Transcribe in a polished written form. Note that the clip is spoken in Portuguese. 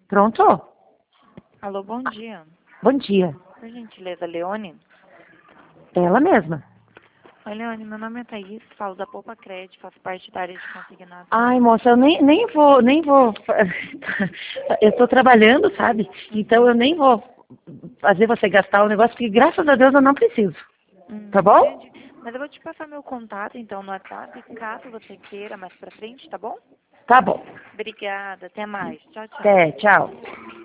Pronto? Alô, bom dia. Bom dia. Por gentileza, Leone? Ela mesma. Oi, Leone, meu nome é Thaís, falo da Poupa Crédito, faço parte da área de consignação. Ai, moça, eu nem vou. Eu tô trabalhando, sabe? Então eu nem vou fazer você gastar o negócio, porque graças a Deus eu não preciso. Tá bom? Entendi. Mas eu vou te passar meu contato, então, no WhatsApp, caso você queira mais pra frente, tá bom? Tá bom. Obrigada, até mais. Tchau, tchau. Até, tchau.